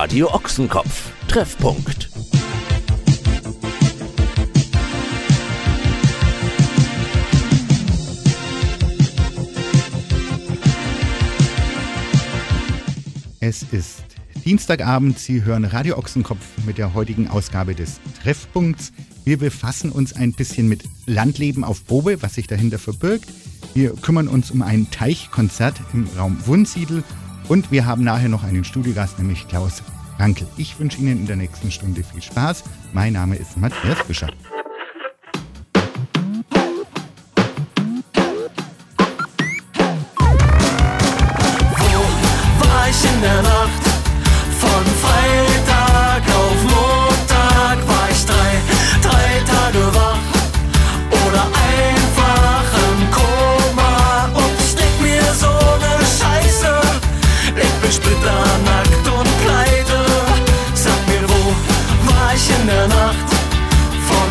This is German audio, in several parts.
Radio Ochsenkopf. Treffpunkt. Es ist Dienstagabend, Sie hören Radio Ochsenkopf mit der heutigen Ausgabe des Treffpunkts. Wir befassen uns ein bisschen mit Landleben auf Probe, was sich dahinter verbirgt. Wir kümmern uns um ein Teichkonzert im Raum Wunsiedel und wir haben nachher noch einen Studiogast, nämlich Klaus Rankel. Ich wünsche Ihnen in der nächsten Stunde viel Spaß. Mein Name ist Matthias Fischer. In der Nacht von Freitag auf Montag war ich drei Tage wach oder einfach im Koma und ich denk mir so ne Scheiße. Ich bin splitternackt und pleite. Sag mir, wo war ich in der Nacht von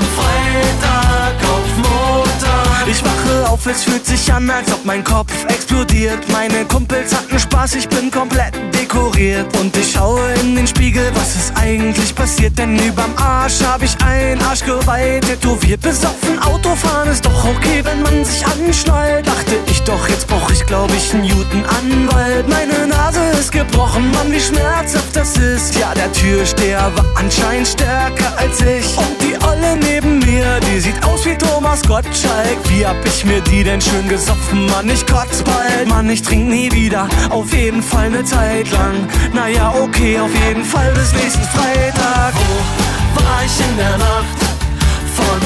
Freitag auf Montag? Ich wache auf, es fühlt sich an, als ob mein Kopf explodiert. Meine Kumpels hatten Spaß, ich bin komplett dekoriert. Und ich schaue in den Spiegel, was ist eigentlich passiert? Denn überm Arsch hab ich ein Arschgeweih tätowiert. Besoffen Autofahren ist doch okay, wenn man sich anschnallt. Dachte ich doch, jetzt brauch ich glaub ich einen Newton-Anwalt. Meine Nase ist gebrochen, Mann, wie schmerzhaft das ist. Ja, der Türsteher war anscheinend stärker als ich. Und die Olle neben mir, die sieht aus wie Thomas Gottschalk. Wie hab ich mir die denn schön gesoffen, Mann, ich kotz bald. Mann, ich trink nie wieder, auf jeden Fall ne Zeit lang. Naja, okay, auf jeden Fall bis nächsten Freitag. Wo war ich in der Nacht von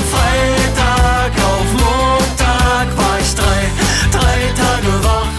Freitag auf Montag? War ich drei Tage wach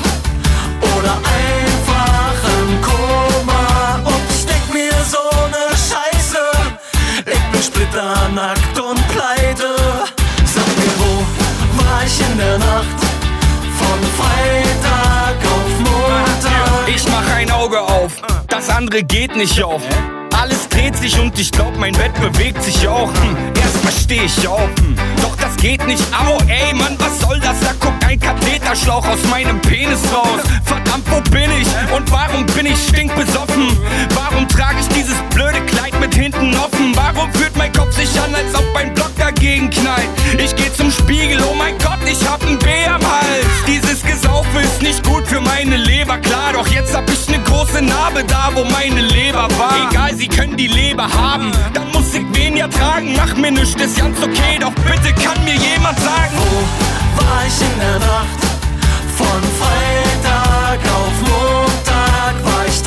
oder einfach im Koma? Und ich denk mir so ne Scheiße. Ich bin splitternackt und pleite. Sag mir, wo war ich in der Nacht von Freitag auf Montag? Ich mach ein Auge auf, das andere geht nicht auf. Alles dreht sich und ich glaub, mein Bett bewegt sich auch. Erstmal steh ich auf, doch das geht nicht. Au, ey Mann, was soll das? Da guckt ein Katheterschlauch aus meinem Penis raus. Verdammt, wo bin ich? Und warum bin ich stinkbesoffen? Warum trage ich dieses blöde Kleid mit hinten offen? Warum fühlt mein Kopf sich an, als ob ein Block dagegen knallt? Ich geh zum Spiegel, oh mein Gott, ich hab ein B am Hals. Dieses Gesaufe ist nicht gut für meine Leber, klar. Doch jetzt hab ich ne große Narbe da, wo meine Leber war. Egal, sie können die Leber haben, dann muss ich wen ja tragen. Mach mir nichts, ist ganz okay, doch bitte kann mir jemand sagen, wo war ich in der Nacht von Freitag auf Montag? War ich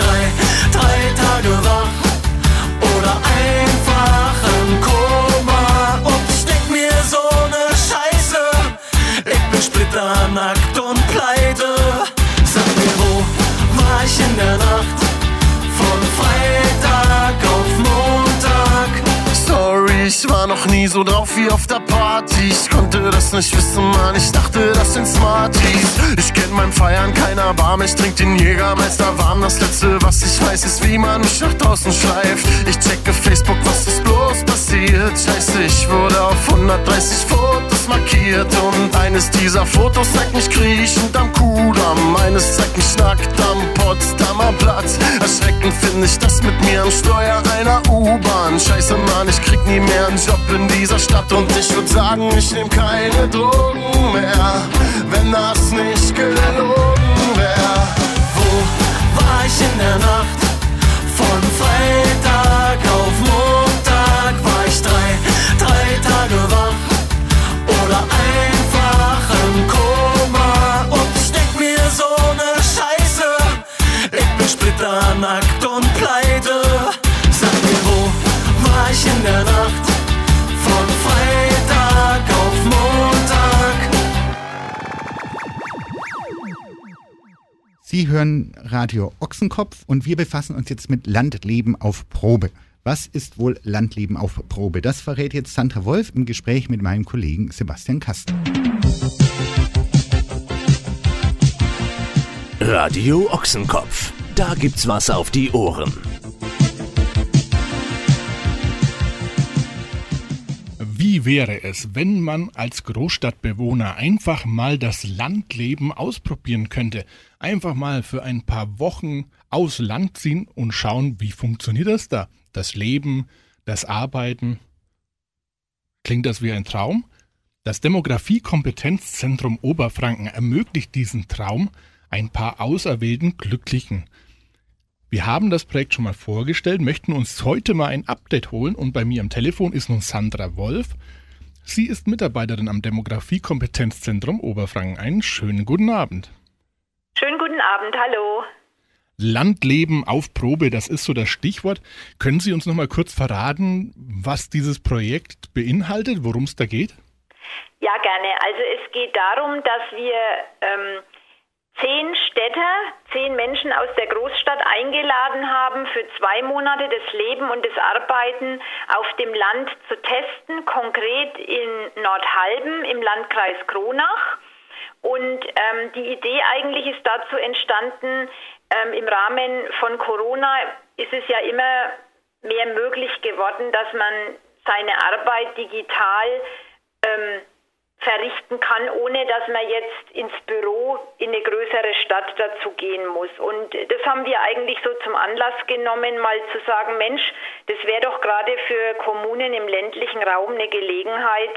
drei Tage wach oder einfach im Koma? Und ich denk mir so ne Scheiße. Ich bin splitternackt und pleite. Sag mir, wo war ich in der Nacht von Freitag auf Montag? Sorry, ich war noch nie so drauf wie auf der Party. Ich konnte das nicht wissen, Mann, ich dachte, das sind Smarties. Ich kenn beim Feiern keiner Bar, ich trink den Jägermeister warm. Das letzte, was ich weiß, ist, wie man mich nach draußen schleift. Ich checke Facebook, was ist bloß passiert? Scheiße, ich wurde auf 130 Fotos markiert. Und eines dieser Fotos zeigt mich kriechend am Kudamm. Eines zeigt mich nackt am Potsdamer Platz. Erschreckend finde ich das mit mir am Steuer einer U-Bahn. Scheiße, Mann, ich krieg nie mehr einen Job in dieser Stadt. Und ich würd sagen, ich nehm keine Drogen mehr, wenn das nicht gelogen wär. Wo war ich in der Nacht von Freitag auf Montag? War ich drei Tage wach oder einfach im Koma? Und ich denk mir so ne Scheiße. Ich bin splitternackt und pleite. Sag mir, wo war ich in der Nacht von Freitag auf Montag? Sie hören Radio Ochsenkopf und wir befassen uns jetzt mit Landleben auf Probe. Was ist wohl Landleben auf Probe? Das verrät jetzt Sandra Wolf im Gespräch mit meinem Kollegen Sebastian Kasten. Radio Ochsenkopf. Da gibt's was auf die Ohren. Wie wäre es, wenn man als Großstadtbewohner einfach mal das Landleben ausprobieren könnte? Einfach mal für ein paar Wochen aufs Land ziehen und schauen, wie funktioniert das da? Das Leben, das Arbeiten. Klingt das wie ein Traum? Das Demografie-Kompetenzzentrum Oberfranken ermöglicht diesen Traum ein paar auserwählten Glücklichen. Wir haben das Projekt schon mal vorgestellt, möchten uns heute mal ein Update holen und bei mir am Telefon ist nun Sandra Wolf. Sie ist Mitarbeiterin am Demografie-Kompetenzzentrum Oberfranken. Einen schönen guten Abend. Schönen guten Abend, hallo. Landleben auf Probe, das ist so das Stichwort. Können Sie uns noch mal kurz verraten, was dieses Projekt beinhaltet, worum es da geht? Ja, gerne. Also es geht darum, dass wir 10 Städter, 10 Menschen aus der Großstadt eingeladen haben, für 2 Monate das Leben und das Arbeiten auf dem Land zu testen, konkret in Nordhalben im Landkreis Kronach. Und die Idee eigentlich ist dazu entstanden, im Rahmen von Corona ist es ja immer mehr möglich geworden, dass man seine Arbeit digital verrichten kann, ohne dass man jetzt ins Büro in eine größere Stadt dazu gehen muss. Und das haben wir eigentlich so zum Anlass genommen, mal zu sagen, Mensch, das wäre doch gerade für Kommunen im ländlichen Raum eine Gelegenheit,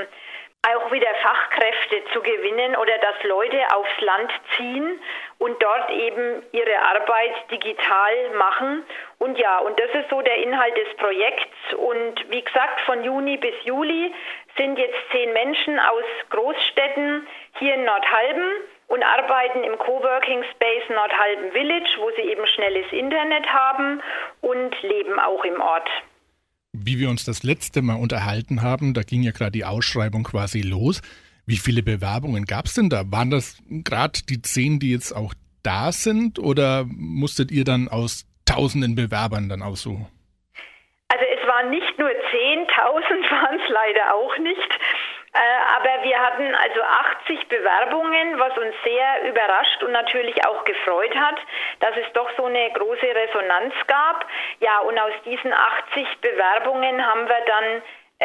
auch wieder Fachkräfte zu gewinnen oder dass Leute aufs Land ziehen und dort eben ihre Arbeit digital machen. Und ja, und das ist so der Inhalt des Projekts. Und wie gesagt, von Juni bis Juli sind jetzt 10 Menschen aus Großstädten hier in Nordhalben und arbeiten im Coworking Space Nordhalben Village, wo sie eben schnelles Internet haben und leben auch im Ort. Wie wir uns das letzte Mal unterhalten haben, da ging ja gerade die Ausschreibung quasi los. Wie viele Bewerbungen gab es denn da? Waren das gerade die 10, die jetzt auch da sind oder musstet ihr dann aus tausenden Bewerbern dann aussuchen? Also es waren nicht nur 10.000, waren es leider auch nicht. Aber wir hatten also 80 Bewerbungen, was uns sehr überrascht und natürlich auch gefreut hat, dass es doch so eine große Resonanz gab. Ja, und aus diesen 80 Bewerbungen haben wir dann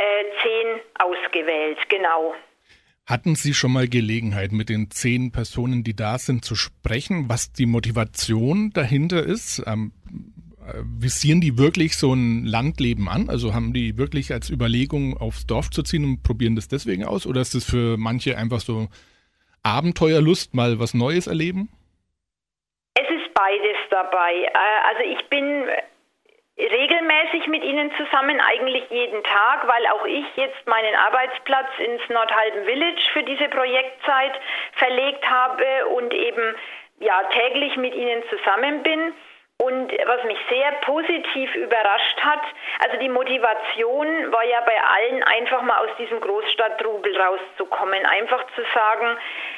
10 ausgewählt, genau. Hatten Sie schon mal Gelegenheit, mit den 10 Personen, die da sind, zu sprechen, was die Motivation dahinter ist? Visieren die wirklich so ein Landleben an? Also haben die wirklich als Überlegung, aufs Dorf zu ziehen und probieren das deswegen aus? Oder ist es für manche einfach so Abenteuerlust, mal was Neues erleben? Es ist beides dabei. Also ich bin regelmäßig mit ihnen zusammen, eigentlich jeden Tag, weil auch ich jetzt meinen Arbeitsplatz ins Nordhalben Village für diese Projektzeit verlegt habe und eben ja täglich mit ihnen zusammen bin. Und was mich sehr positiv überrascht hat, also die Motivation war ja bei allen einfach mal aus diesem Großstadttrubel rauszukommen, einfach zu sagen,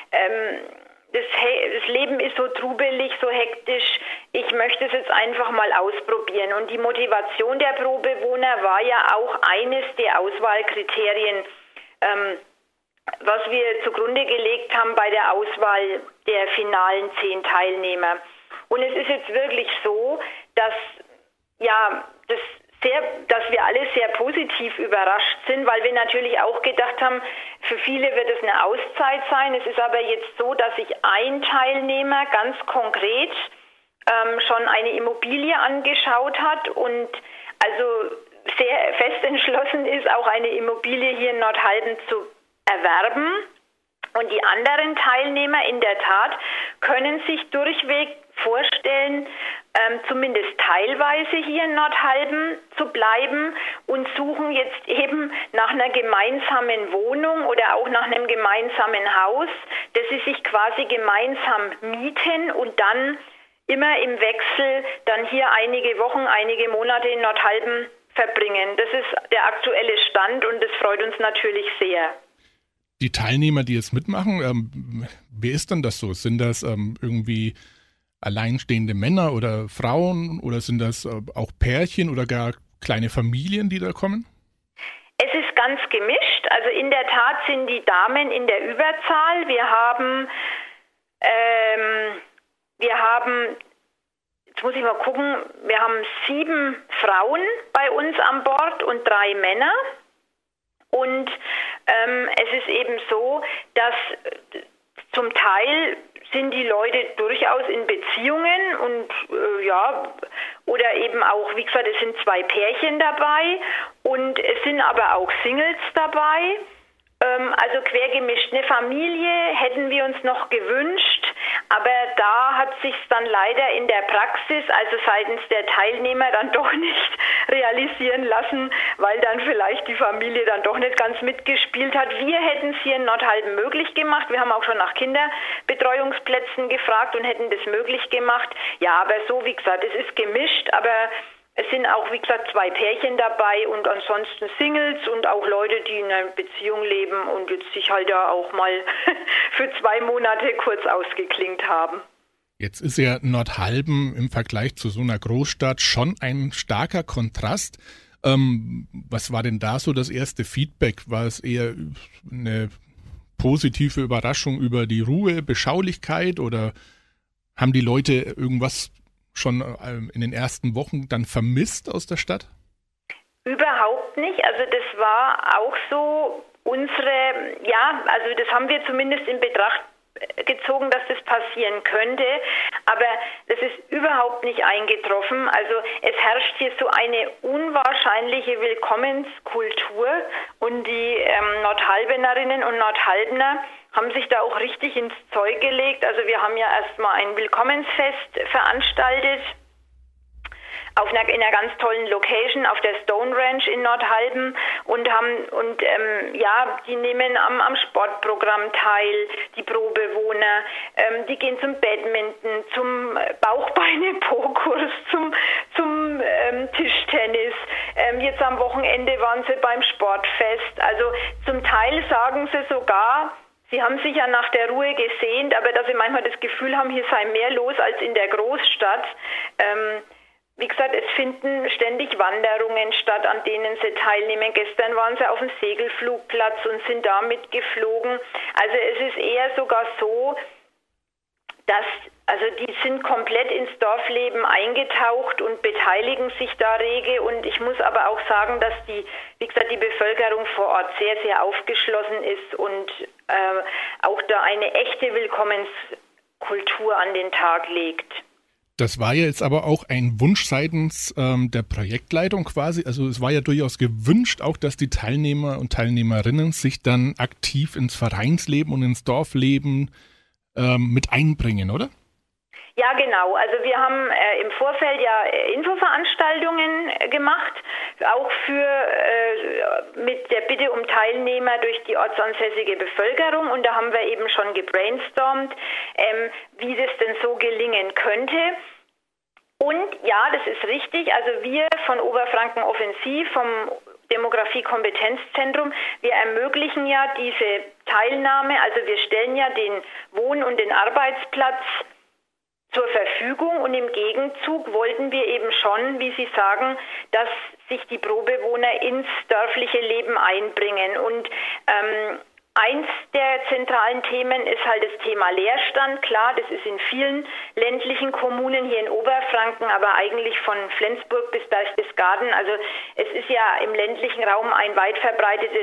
das Leben ist so trubelig, so hektisch, ich möchte es jetzt einfach mal ausprobieren. Und die Motivation der Probewohner war ja auch eines der Auswahlkriterien, was wir zugrunde gelegt haben bei der Auswahl der finalen 10 Teilnehmer. Und es ist jetzt wirklich so, dass wir alle sehr positiv überrascht sind, weil wir natürlich auch gedacht haben, für viele wird es eine Auszeit sein. Es ist aber jetzt so, dass sich ein Teilnehmer ganz konkret schon eine Immobilie angeschaut hat und also sehr fest entschlossen ist, auch eine Immobilie hier in Nordhalben zu erwerben. Und die anderen Teilnehmer in der Tat können sich durchweg vorstellen, zumindest teilweise hier in Nordhalben zu bleiben und suchen jetzt eben nach einer gemeinsamen Wohnung oder auch nach einem gemeinsamen Haus, das sie sich quasi gemeinsam mieten und dann immer im Wechsel dann hier einige Wochen, einige Monate in Nordhalben verbringen. Das ist der aktuelle Stand und das freut uns natürlich sehr. Die Teilnehmer, die jetzt mitmachen, wer ist denn das so? Sind das irgendwie alleinstehende Männer oder Frauen oder sind das auch Pärchen oder gar kleine Familien, die da kommen? Es ist ganz gemischt. Also in der Tat sind die Damen in der Überzahl. Wir haben, jetzt muss ich mal gucken, wir haben 7 Frauen bei uns an Bord und 3 Männer. Und es ist eben so, dass zum Teil sind die Leute durchaus in Beziehungen und oder eben auch, wie gesagt, es sind 2 Pärchen dabei und es sind aber auch Singles dabei. Also quergemischt. Eine Familie hätten wir uns noch gewünscht, aber da hat sich's dann leider in der Praxis, also seitens der Teilnehmer, dann doch nicht realisieren lassen, weil dann vielleicht die Familie dann doch nicht ganz mitgespielt hat. Wir hätten es hier in Nordhalben möglich gemacht. Wir haben auch schon nach Kinderbetreuungsplätzen gefragt und hätten das möglich gemacht. Ja, aber so, wie gesagt, es ist gemischt, aber es sind auch, wie gesagt, 2 Pärchen dabei und ansonsten Singles und auch Leute, die in einer Beziehung leben und jetzt sich halt da auch mal für 2 Monate kurz ausgeklingt haben. Jetzt ist ja Nordhalben im Vergleich zu so einer Großstadt schon ein starker Kontrast. Was war denn da so das erste Feedback? War es eher eine positive Überraschung über die Ruhe, Beschaulichkeit oder haben die Leute irgendwas schon in den ersten Wochen dann vermisst aus der Stadt? Überhaupt nicht. Also das war auch so also das haben wir zumindest in Betracht gezogen, dass das passieren könnte, aber das ist überhaupt nicht eingetroffen. Also es herrscht hier so eine unwahrscheinliche Willkommenskultur und die Nordhalbenerinnen und Nordhalbener haben sich da auch richtig ins Zeug gelegt. Also wir haben ja erstmal ein Willkommensfest veranstaltet in einer ganz tollen Location auf der Stone Ranch in Nordhalben und die nehmen am Sportprogramm teil, die Probewohner, die gehen zum Badminton, zum Bauchbeine-Po-Kurs, zum Tischtennis. Jetzt am Wochenende waren sie beim Sportfest. Also zum Teil sagen sie sogar, sie haben sich ja nach der Ruhe gesehnt, aber dass sie manchmal das Gefühl haben, hier sei mehr los als in der Großstadt. Wie gesagt, es finden ständig Wanderungen statt, an denen sie teilnehmen. Gestern waren sie auf dem Segelflugplatz und sind da mitgeflogen. Also es ist eher sogar so, die sind komplett ins Dorfleben eingetaucht und beteiligen sich da rege. Und ich muss aber auch sagen, dass die Bevölkerung vor Ort sehr, sehr aufgeschlossen ist und auch da eine echte Willkommenskultur an den Tag legt. Das war ja jetzt aber auch ein Wunsch seitens der Projektleitung quasi. Also es war ja durchaus gewünscht auch, dass die Teilnehmer und Teilnehmerinnen sich dann aktiv ins Vereinsleben und ins Dorfleben mit einbringen, oder? Ja, genau. Also wir haben im Vorfeld ja Infoveranstaltungen gemacht, auch mit der Bitte um Teilnehmer durch die ortsansässige Bevölkerung. Und da haben wir eben schon gebrainstormt, wie das denn so gelingen könnte. Und ja, das ist richtig. Also wir von Oberfranken Offensiv, vom Demografie-Kompetenzzentrum, wir ermöglichen ja diese Teilnahme. Also wir stellen ja den Wohn- und den Arbeitsplatz zur Verfügung und im Gegenzug wollten wir eben schon, wie Sie sagen, dass sich die Probewohner ins dörfliche Leben einbringen. Und eins der zentralen Themen ist halt das Thema Leerstand. Klar, das ist in vielen ländlichen Kommunen hier in Oberfranken, aber eigentlich von Flensburg bis Berchtesgaden. Also es ist ja im ländlichen Raum eine weit verbreitete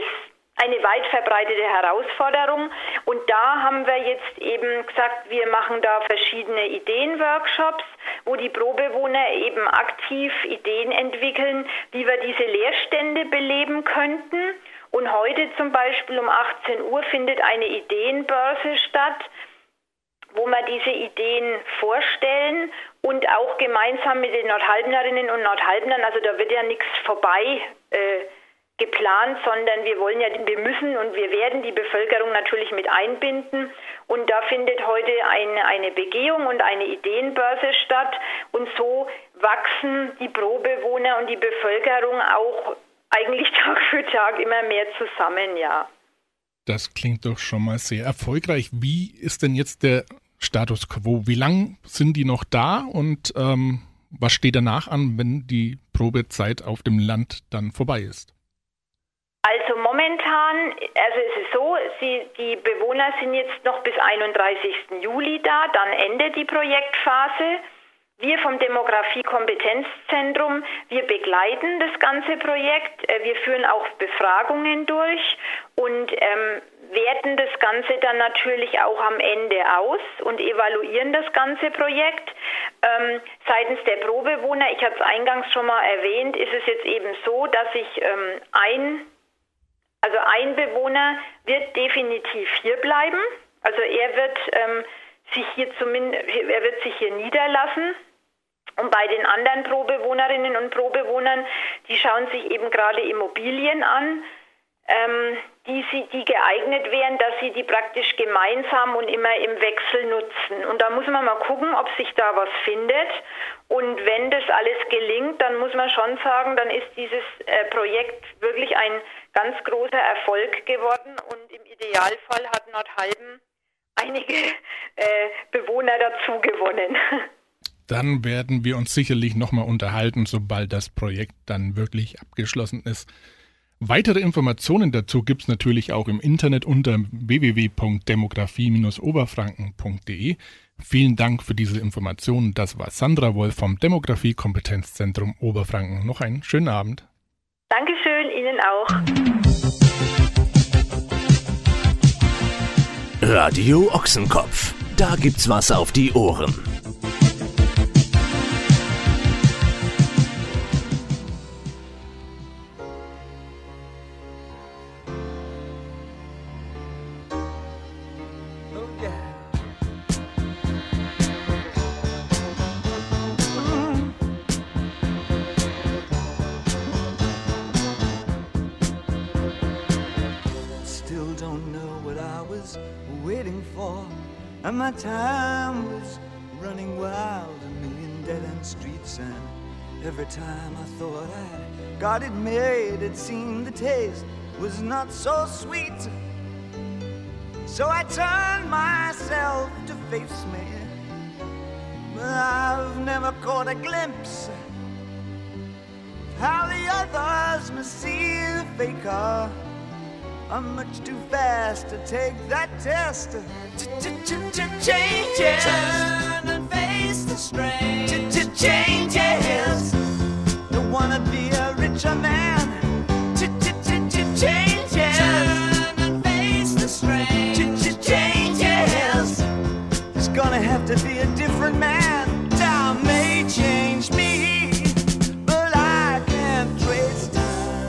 Herausforderung. Und da haben wir jetzt eben gesagt, wir machen da verschiedene Ideenworkshops, wo die Probewohner eben aktiv Ideen entwickeln, wie wir diese Leerstände beleben könnten. Und heute zum Beispiel um 18 Uhr findet eine Ideenbörse statt, wo wir diese Ideen vorstellen und auch gemeinsam mit den Nordhalbnerinnen und Nordhalbnern, also da wird ja nichts vorbei geplant, sondern wir müssen und wir werden die Bevölkerung natürlich mit einbinden. Und da findet heute eine Begehung und eine Ideenbörse statt. Und so wachsen die Probewohner und die Bevölkerung auch eigentlich Tag für Tag immer mehr zusammen, ja. Das klingt doch schon mal sehr erfolgreich. Wie ist denn jetzt der Status quo? Wie lang sind die noch da und was steht danach an, wenn die Probezeit auf dem Land dann vorbei ist? Also momentan, es ist so, die Bewohner sind jetzt noch bis 31. Juli da, dann endet die Projektphase. Wir vom Demografie-Kompetenzzentrum, wir begleiten das ganze Projekt, wir führen auch Befragungen durch und werten das Ganze dann natürlich auch am Ende aus und evaluieren das ganze Projekt. Seitens der Probewohner, ich hatte es eingangs schon mal erwähnt, ist es jetzt eben so, dass ich ein Bewohner wird definitiv hier bleiben. Also er wird sich hier niederlassen. Und bei den anderen Probewohnerinnen und Probewohnern, die schauen sich eben gerade Immobilien an, die geeignet wären, dass sie die praktisch gemeinsam und immer im Wechsel nutzen. Und da muss man mal gucken, ob sich da was findet. Und wenn das alles gelingt, dann muss man schon sagen, dann ist dieses Projekt wirklich ein ganz großer Erfolg geworden. Und im Idealfall hat Nordhalben einige Bewohner dazu gewonnen. Dann werden wir uns sicherlich nochmal unterhalten, sobald das Projekt dann wirklich abgeschlossen ist. Weitere Informationen dazu gibt es natürlich auch im Internet unter www.demografie-oberfranken.de. Vielen Dank für diese Informationen. Das war Sandra Wolf vom Demografie-Kompetenzzentrum Oberfranken. Noch einen schönen Abend. Dankeschön, Ihnen auch. Radio Ochsenkopf. Da gibt's was auf die Ohren. And my time was running wild, a million dead-end streets, and every time I thought I'd got it made, it seemed the taste was not so sweet. So I turned myself to face me, but I've never caught a glimpse of how the others must see the faker. I'm much too fast to take that test. Changes. Turn and face the strain. Changes. Don't wanna be a richer man. Changes. Turn and face the strain. Changes. It's gonna have to be a different man. Time may change me, but I can't trace time.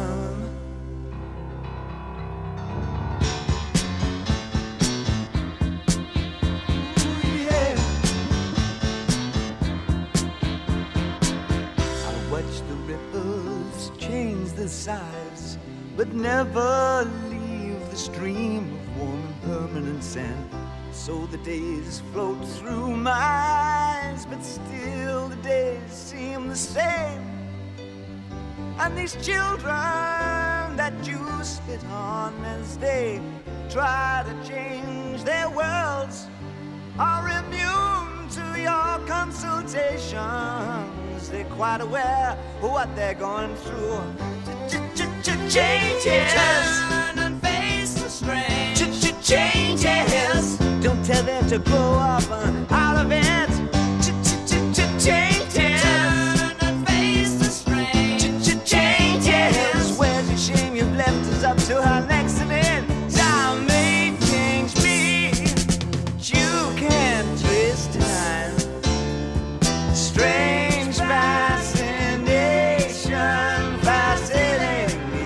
Size, but never leave the stream of warm and permanent sand. So the days float through my eyes, but still the days seem the same. And these children that you spit on as they try to change their worlds are immune to your consultations. They're quite aware of what they're going through. Changes. Turn and face the strain. Changes. Don't tell them to grow up out of it. Changes. Turn and face the strain. Changes. Where's the shame you've left us up to our next event? Time may change me, but you can't twist time. Strange fascination, fascinating me.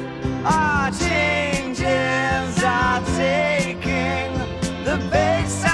Our changes are taking the base.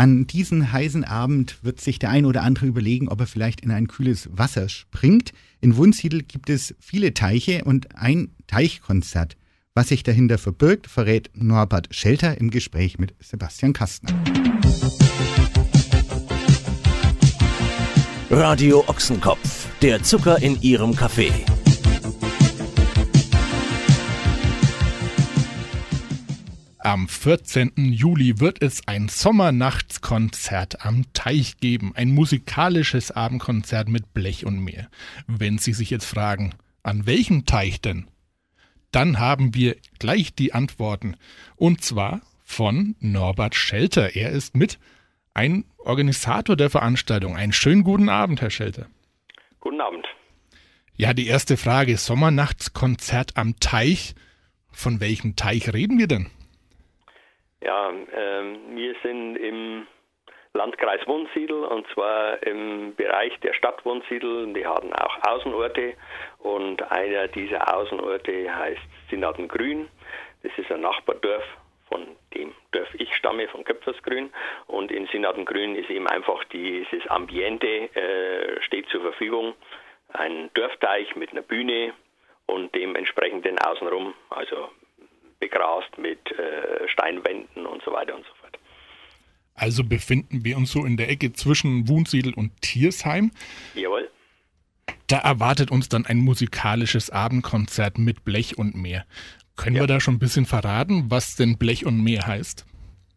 An diesen heißen Abend wird sich der ein oder andere überlegen, ob er vielleicht in ein kühles Wasser springt. In Wunsiedel gibt es viele Teiche und ein Teichkonzert. Was sich dahinter verbirgt, verrät Norbert Schelter im Gespräch mit Sebastian Kastner. Radio Ochsenkopf, der Zucker in Ihrem Kaffee. Am 14. Juli wird es ein Sommernachtskonzert am Teich geben. Ein musikalisches Abendkonzert mit Blech und Meer. Wenn Sie sich jetzt fragen, an welchem Teich denn? Dann haben wir gleich die Antworten. Und zwar von Norbert Schelter. Er ist mit ein Organisator der Veranstaltung. Einen schönen guten Abend, Herr Schelter. Guten Abend. Ja, die erste Frage. Sommernachtskonzert am Teich. Von welchem Teich reden wir denn? Ja, wir sind im Landkreis Wunsiedel und zwar im Bereich der Stadt Wunsiedel. Die haben auch Außenorte und einer dieser Außenorte heißt Sinadengrün. Das ist ein Nachbardorf von dem Dorf ich stamme, von Köpfersgrün. Und in Sinadengrün ist eben einfach dieses Ambiente steht zur Verfügung. Ein Dorfteich mit einer Bühne und dem entsprechenden Außenrum, also begrast mit Steinwänden und so weiter und so fort. Also befinden wir uns so in der Ecke zwischen Wunsiedel und Thiersheim. Jawohl. Da erwartet uns dann ein musikalisches Abendkonzert mit Blech und Meer. Können wir da schon ein bisschen verraten, was denn Blech und Meer heißt?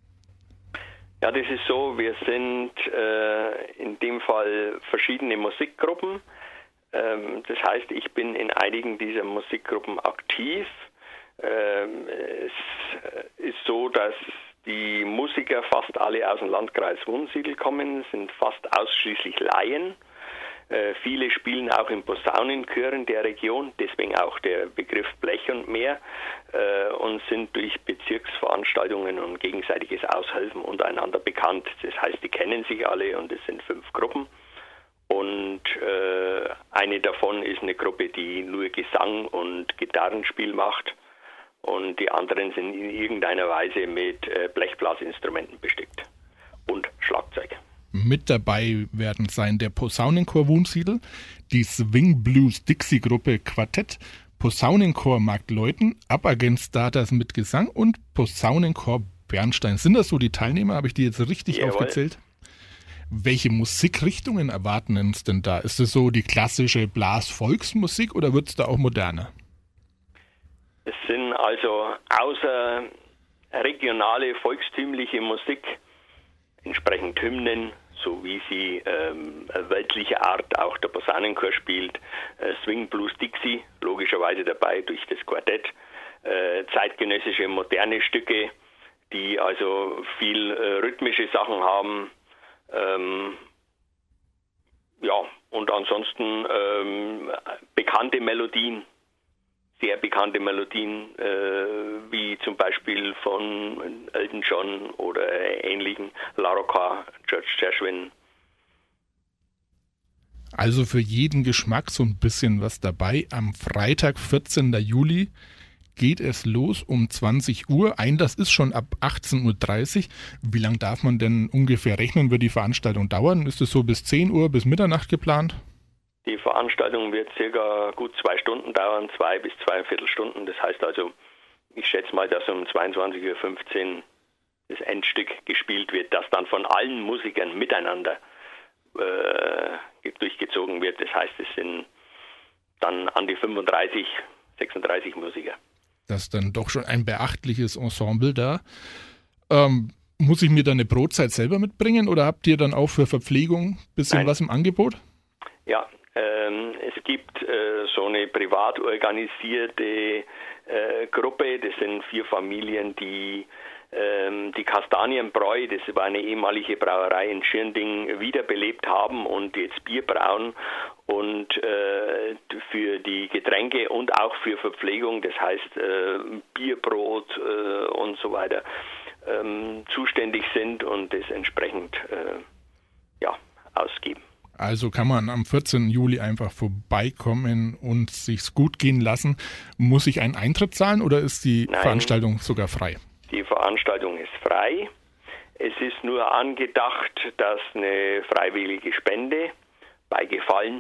Ja, das ist so, wir sind in dem Fall verschiedene Musikgruppen. Das heißt, ich bin in einigen dieser Musikgruppen aktiv. Es ist so, dass die Musiker fast alle aus dem Landkreis Wunsiedel kommen, sind fast ausschließlich Laien. Viele spielen auch in Posaunenchören der Region, deswegen auch der Begriff Blech und Meer, und sind durch Bezirksveranstaltungen und gegenseitiges Aushelfen untereinander bekannt. Das heißt, die kennen sich alle und es sind 5 Gruppen. Und eine davon ist eine Gruppe, die nur Gesang und Gitarrenspiel macht. Und die anderen sind in irgendeiner Weise mit Blechblasinstrumenten bestückt und Schlagzeug. Mit dabei werden sein der Posaunenchor Wunsiedel, die Swing Blues Dixie Gruppe Quartett, Posaunenchor Marktleuten, Upper Starters mit Gesang und Posaunenchor Bernstein. Sind das so die Teilnehmer? Habe ich die jetzt richtig aufgezählt? Welche Musikrichtungen erwarten uns denn da? Ist es so die klassische Blas-Volksmusik oder wird es da auch moderner? Es sind also außer regionale, volkstümliche Musik, entsprechend Hymnen, so wie sie weltliche Art auch der Posaunenchor spielt, Swing Blues Dixie, logischerweise dabei durch das Quartett, zeitgenössische moderne Stücke, die also viel rhythmische Sachen haben, und ansonsten bekannte Melodien. Sehr bekannte Melodien, wie zum Beispiel von Elton John oder ähnlichen, Lara Carr, George Gershwin. Also für jeden Geschmack so ein bisschen was dabei. Am Freitag, 14. Juli, geht es los um 20 Uhr. Einlass ist schon ab 18.30 Uhr. Wie lange darf man denn ungefähr rechnen, wird die Veranstaltung dauern? Ist es so bis 10 Uhr, bis Mitternacht geplant? Die Veranstaltung wird circa gut 2 Stunden dauern, 2 bis 2,25 Stunden. Das heißt also, ich schätze mal, dass um 22.15 Uhr das Endstück gespielt wird, das dann von allen Musikern miteinander durchgezogen wird. Das heißt, es sind dann an die 35, 36 Musiker. Das ist dann doch schon ein beachtliches Ensemble da. Muss ich mir da eine Brotzeit selber mitbringen oder habt ihr dann auch für Verpflegung ein bisschen was im Angebot? Ja, es gibt so eine privat organisierte Gruppe, das sind 4 Familien, die Kastanienbräu, das war eine ehemalige Brauerei in Schirnding, wiederbelebt haben und jetzt Bier brauen und für die Getränke und auch für Verpflegung, das heißt Bierbrot und so weiter, zuständig sind und das entsprechend ausgeben. Also kann man am 14. Juli einfach vorbeikommen und sich's gut gehen lassen. Muss ich einen Eintritt zahlen oder ist die Veranstaltung sogar frei? Die Veranstaltung ist frei. Es ist nur angedacht, dass eine freiwillige Spende bei Gefallen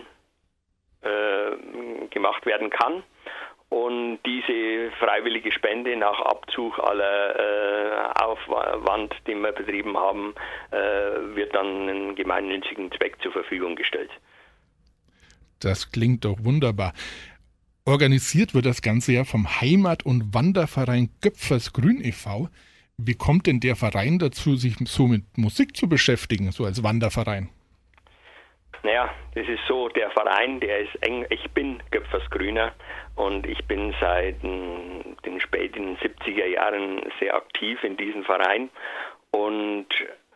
gemacht werden kann. Und diese freiwillige Spende nach Abzug aller Aufwand, den wir betrieben haben, wird dann einem gemeinnützigen Zweck zur Verfügung gestellt. Das klingt doch wunderbar. Organisiert wird das Ganze ja vom Heimat- und Wanderverein Göpfersgrün e.V. Wie kommt denn der Verein dazu, sich so mit Musik zu beschäftigen, so als Wanderverein? Naja, das ist so, der Verein, der ist eng, ich bin Göpfersgrüner und ich bin seit den späten 70er Jahren sehr aktiv in diesem Verein und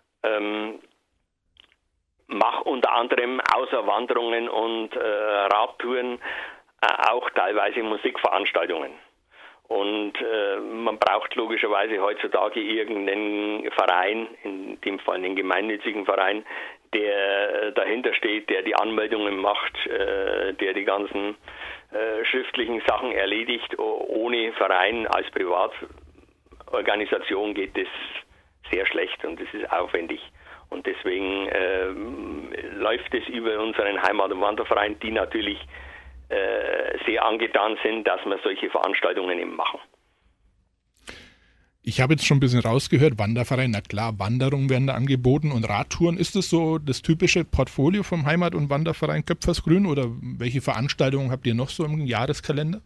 mache unter anderem außer Wanderungen und Radtouren auch teilweise Musikveranstaltungen. Und man braucht logischerweise heutzutage irgendeinen Verein, in dem Fall einen gemeinnützigen Verein, der dahinter steht, der die Anmeldungen macht, der die ganzen schriftlichen Sachen erledigt. Ohne Verein als Privatorganisation geht das sehr schlecht und das ist aufwendig. Und deswegen läuft es über unseren Heimat- und Wanderverein, die natürlich sehr angetan sind, dass wir solche Veranstaltungen eben machen. Ich habe jetzt schon ein bisschen rausgehört, Wanderverein, na klar, Wanderungen werden da angeboten und Radtouren. Ist das so das typische Portfolio vom Heimat- und Wanderverein Göpfersgrün oder welche Veranstaltungen habt ihr noch so im Jahreskalender?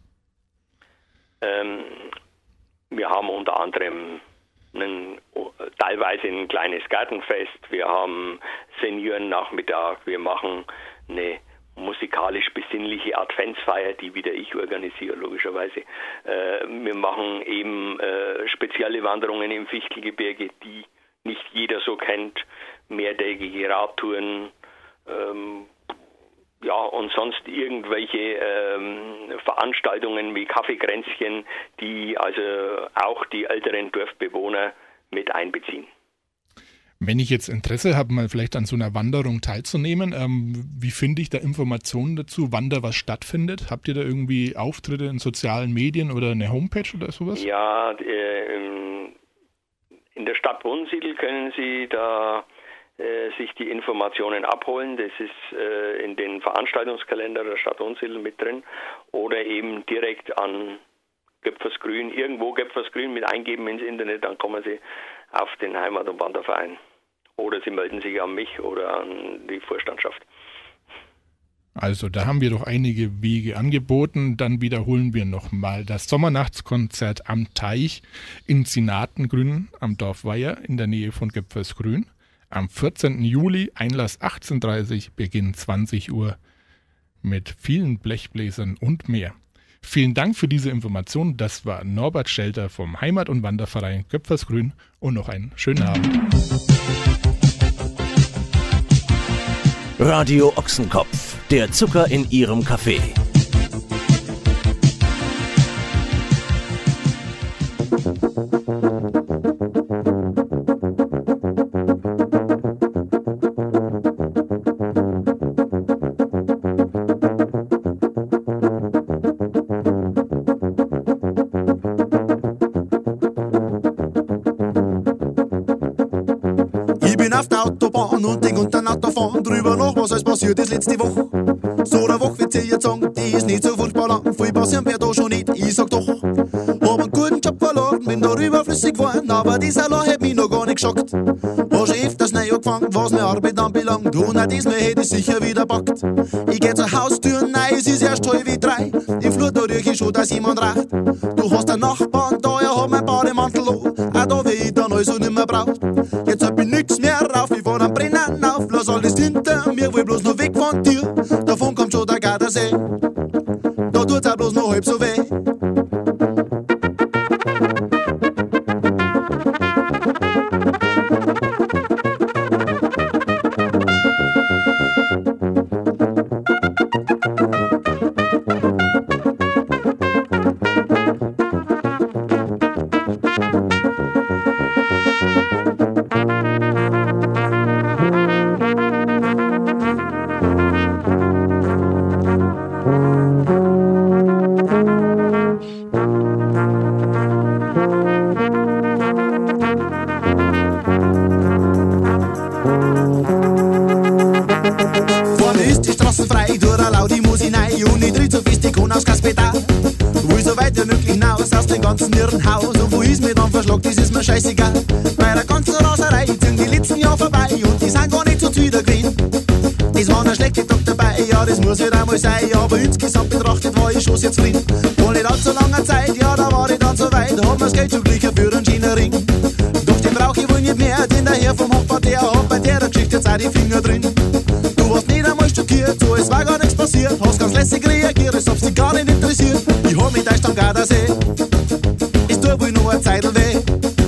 Wir haben unter anderem teilweise ein kleines Gartenfest, wir haben Seniorennachmittag, wir machen eine musikalisch-besinnliche Adventsfeier, die wieder ich organisiere, logischerweise. Wir machen eben spezielle Wanderungen im Fichtelgebirge, die nicht jeder so kennt, mehrtägige Radtouren, und sonst irgendwelche Veranstaltungen wie Kaffeekränzchen, die also auch die älteren Dorfbewohner mit einbeziehen. Wenn ich jetzt Interesse habe, mal vielleicht an so einer Wanderung teilzunehmen, wie finde ich da Informationen dazu, wann da was stattfindet? Habt ihr da irgendwie Auftritte in sozialen Medien oder eine Homepage oder sowas? Ja, in der Stadt Wunsiedel können Sie da sich die Informationen abholen. Das ist in den Veranstaltungskalender der Stadt Wunsiedel mit drin. Oder eben direkt an Göpfersgrün, irgendwo Göpfersgrün mit eingeben ins Internet, dann kommen Sie auf den Heimat- und Wanderverein. Oder Sie melden sich an mich oder an die Vorstandschaft. Also da haben wir doch einige Wege angeboten. Dann wiederholen wir nochmal das Sommernachtskonzert am Teich in Zinatengrün am Dorf Weiher in der Nähe von Göpfersgrün. Am 14. Juli, Einlass 18:30 Uhr, Beginn 20 Uhr mit vielen Blechbläsern und mehr. Vielen Dank für diese Information. Das war Norbert Schelter vom Heimat- und Wanderverein Göpfersgrün und noch einen schönen Abend. Radio Ochsenkopf, der Zucker in Ihrem Kaffee. Und denk unter der Autofahren drüber nach, was alles passiert ist letzte Woche. So eine Woche wird sie jetzt sagen, die ist nicht so furchtbar lang. Viel passieren wird da schon nicht, ich sag doch. Hab einen guten Job verloren, bin da überflüssig geworden, aber dieser Law hat mich noch gar nicht geschockt. War schon öfters neu angefangen, was meine Arbeit anbelangt, und auch diesmal hätte ich sicher wieder packt. Ich geh zur Haustür, nein, es ist erst 2:30. Im Flur da riech ich schon, dass jemand raucht. Du hast einen Nachbarn da, er hat mein Bademantel an, auch da will ich dann also nimmer braucht. Jetzt hab ich nix mehr rauf, ich fahr am Brennen auf, lass alles hinter mir, will bloß noch weg von dir. Davon kommt schon der Gardasee, da tut's auch bloß noch halb so weh. tanzen ihren Haus und wo ist mir dann verschlagt, das ist mir scheißegal. Bei der ganzen Raserei ziehen die letzten Jahre vorbei und die sind gar nicht so zufrieden gewesen. Das war ein schlechter Tag dabei, ja das muss halt einmal sein, ja, aber insgesamt betrachtet war ich schon sehr zufrieden. Vor nicht allzu langer Zeit, ja da war ich dann so weit, hab mir's Geld zuglichen für einen schönen Ring. Doch den brauch ich wohl nicht mehr, denn der Herr vom Hochbau, der hat bei der Geschichte jetzt auch die Finger drin. Du warst nicht einmal studiert, so es war gar nichts passiert, hast ganz lässig reagiert, als ob sie gar nicht interessiert. Ich hab mit euch am Gardasee, es tut wohl nur eine Zeitl weh.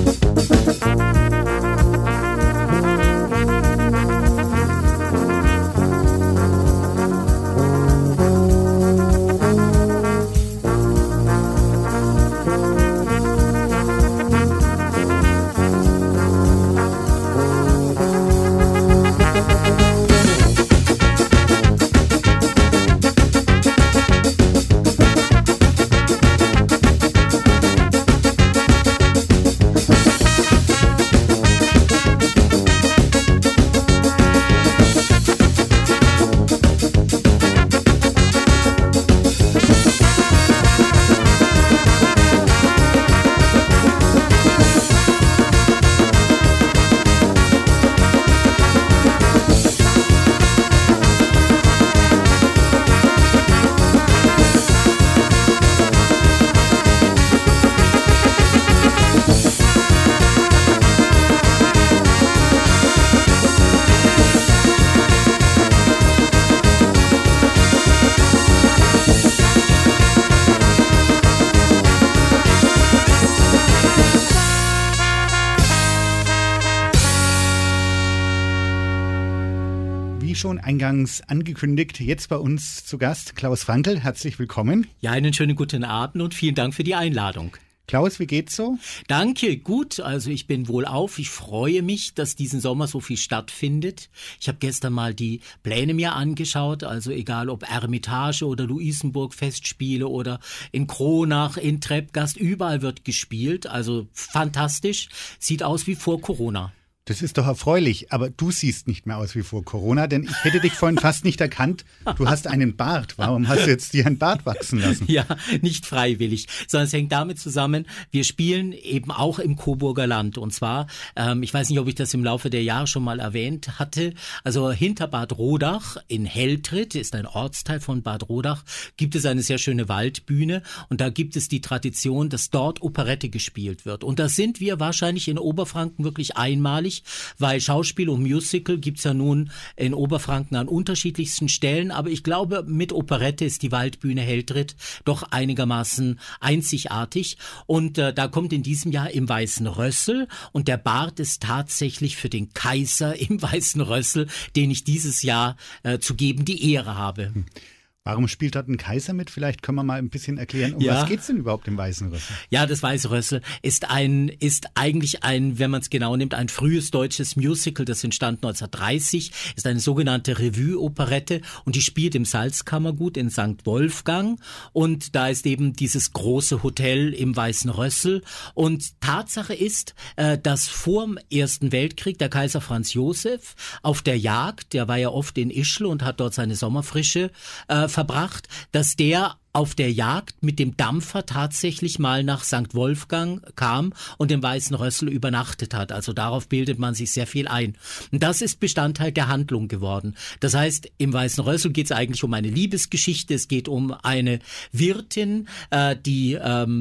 Schon eingangs angekündigt, jetzt bei uns zu Gast Klaus Frankl. Herzlich willkommen. Ja, einen schönen guten Abend und vielen Dank für die Einladung. Klaus, wie geht's so? Danke, gut. Also ich bin wohlauf. Ich freue mich, dass diesen Sommer so viel stattfindet. Ich habe gestern mal die Pläne mir angeschaut. Also egal ob Ermitage oder Luisenburg Festspiele oder in Kronach, in Treppgast, überall wird gespielt. Also fantastisch. Sieht aus wie vor Corona. Das ist doch erfreulich, aber du siehst nicht mehr aus wie vor Corona, denn ich hätte dich vorhin fast nicht erkannt. Du hast einen Bart. Warum hast du jetzt dir einen Bart wachsen lassen? Ja, nicht freiwillig, sondern es hängt damit zusammen, wir spielen eben auch im Coburger Land. Und zwar, ich weiß nicht, ob ich das im Laufe der Jahre schon mal erwähnt hatte, also hinter Bad Rodach in Helltritt, ist ein Ortsteil von Bad Rodach, gibt es eine sehr schöne Waldbühne und da gibt es die Tradition, dass dort Operette gespielt wird. Und da sind wir wahrscheinlich in Oberfranken wirklich einmalig, weil Schauspiel und Musical gibt's ja nun in Oberfranken an unterschiedlichsten Stellen, aber ich glaube, mit Operette ist die Waldbühne Helltritt doch einigermaßen einzigartig und da kommt in diesem Jahr im Weißen Rössel und der Bart ist tatsächlich für den Kaiser im Weißen Rössel, den ich dieses Jahr zu geben die Ehre habe. Warum spielt dort ein Kaiser mit? Vielleicht können wir mal ein bisschen erklären, um was geht's denn überhaupt im Weißen Rössel? Ja, das Weiße Rössel ist eigentlich ein, wenn man es genau nimmt, ein frühes deutsches Musical, das entstand 1930, ist eine sogenannte Revue-Operette und die spielt im Salzkammergut in St. Wolfgang und da ist eben dieses große Hotel im Weißen Rössel und Tatsache ist, dass vor dem Ersten Weltkrieg der Kaiser Franz Josef auf der Jagd, der war ja oft in Ischl und hat dort seine Sommerfrische verbracht, dass der auf der Jagd mit dem Dampfer tatsächlich mal nach St. Wolfgang kam und im Weißen Rössel übernachtet hat. Also darauf bildet man sich sehr viel ein. Und das ist Bestandteil der Handlung geworden. Das heißt, im Weißen Rössel geht es eigentlich um eine Liebesgeschichte. Es geht um eine Wirtin, die,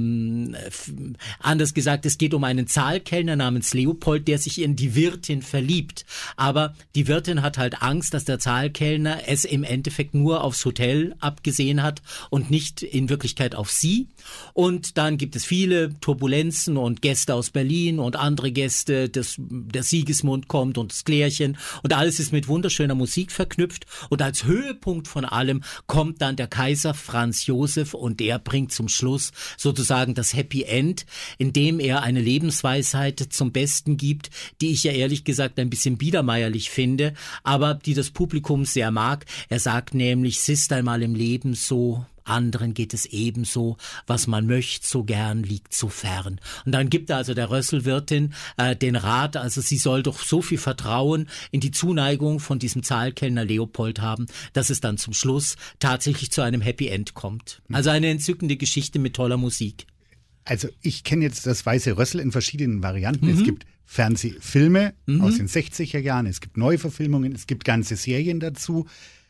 anders gesagt, es geht um einen Zahlkellner namens Leopold, der sich in die Wirtin verliebt. Aber die Wirtin hat halt Angst, dass der Zahlkellner es im Endeffekt nur aufs Hotel abgesehen hat und nicht in Wirklichkeit auf sie. Und dann gibt es viele Turbulenzen und Gäste aus Berlin und andere Gäste, der Sigismund kommt und das Klärchen und alles ist mit wunderschöner Musik verknüpft und als Höhepunkt von allem kommt dann der Kaiser Franz Josef und der bringt zum Schluss sozusagen das Happy End, indem er eine Lebensweisheit zum Besten gibt, die ich ja ehrlich gesagt ein bisschen biedermeierlich finde, aber die das Publikum sehr mag. Er sagt nämlich, es ist einmal im Leben so, anderen geht es ebenso, was man möchte, so gern liegt so fern. Und dann gibt also der Rösselwirtin den Rat, also sie soll doch so viel Vertrauen in die Zuneigung von diesem Zahlkellner Leopold haben, dass es dann zum Schluss tatsächlich zu einem Happy End kommt. Also eine entzückende Geschichte mit toller Musik. Also ich kenne jetzt das Weiße Rössl in verschiedenen Varianten. Es gibt Fernsehfilme aus den 60er Jahren, es gibt Neuverfilmungen, es gibt ganze Serien dazu.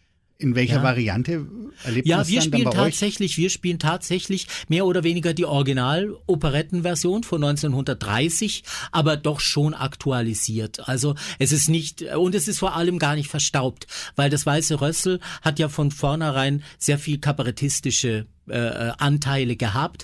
In welcher Variante erlebt man es dann bei euch? Wir spielen tatsächlich mehr oder weniger die Original-Operettenversion von 1930, aber doch schon aktualisiert. Also es ist nicht, und es ist vor allem gar nicht verstaubt, weil das Weiße Rössl hat ja von vornherein sehr viel kabarettistische Anteile gehabt,